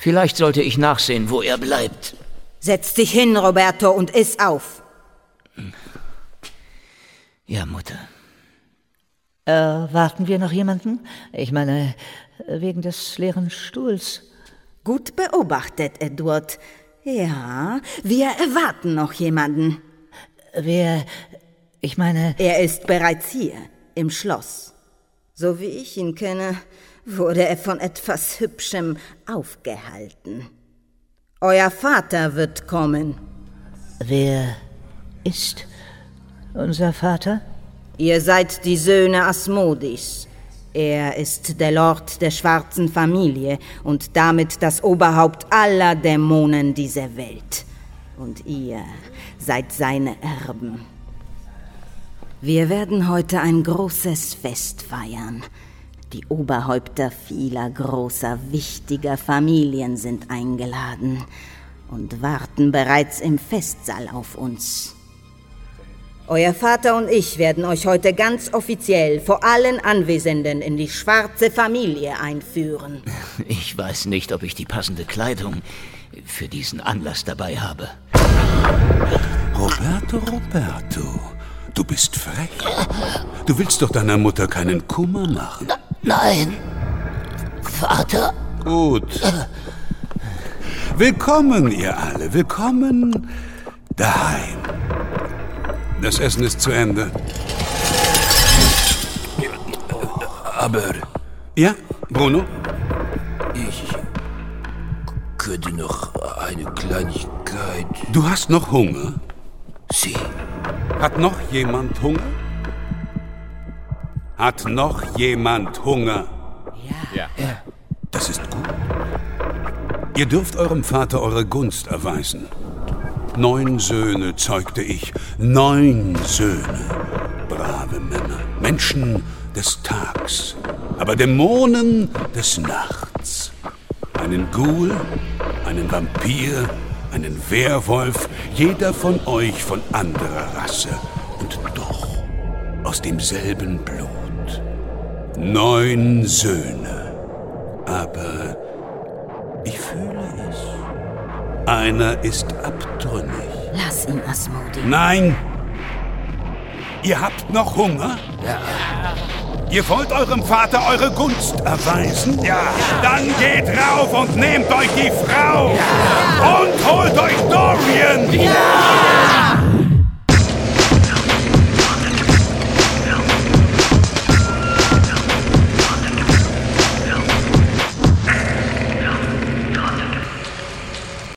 Vielleicht sollte ich nachsehen, wo er bleibt. Setz dich hin, Roberto, und iss auf. Ja, Mutter. Warten wir noch jemanden? Ich meine, wegen des leeren Stuhls. Gut beobachtet, Edward. Ja, wir erwarten noch jemanden. Ich meine... Er ist bereits hier, im Schloss. So wie ich ihn kenne, wurde er von etwas Hübschem aufgehalten. Euer Vater wird kommen. Wer ist unser Vater? Ihr seid die Söhne Asmodis. Er ist der Lord der schwarzen Familie und damit das Oberhaupt aller Dämonen dieser Welt. Und ihr seid seine Erben. Wir werden heute ein großes Fest feiern. Die Oberhäupter vieler großer, wichtiger Familien sind eingeladen und warten bereits im Festsaal auf uns. Euer Vater und ich werden euch heute ganz offiziell vor allen Anwesenden in die schwarze Familie einführen. Ich weiß nicht, ob ich die passende Kleidung für diesen Anlass dabei habe. Roberto, du bist frech. Du willst doch deiner Mutter keinen Kummer machen. Nein, Vater. Gut. Willkommen, ihr alle. Willkommen daheim. Das Essen ist zu Ende. Aber... Ja, Bruno? Ich könnte noch eine Kleinigkeit... Du hast noch Hunger? Sie. Hat noch jemand Hunger? Hat noch jemand Hunger? Ja. Das ist gut. Ihr dürft eurem Vater eure Gunst erweisen. 9 Söhne zeugte ich. 9 Söhne. Brave Männer. Menschen des Tags. Aber Dämonen des Nachts. Einen Ghoul, einen Vampir, einen Werwolf. Jeder von euch von anderer Rasse. Und doch aus demselben Blut. 9 Söhne. Aber ich fühle es. Einer ist abtrünnig. Lass ihn, Asmodi. Nein! Ihr habt noch Hunger? Ja. Ihr wollt eurem Vater eure Gunst erweisen? Ja. Dann geht rauf und nehmt euch die Frau! Ja. Und holt euch Dorian! Ja.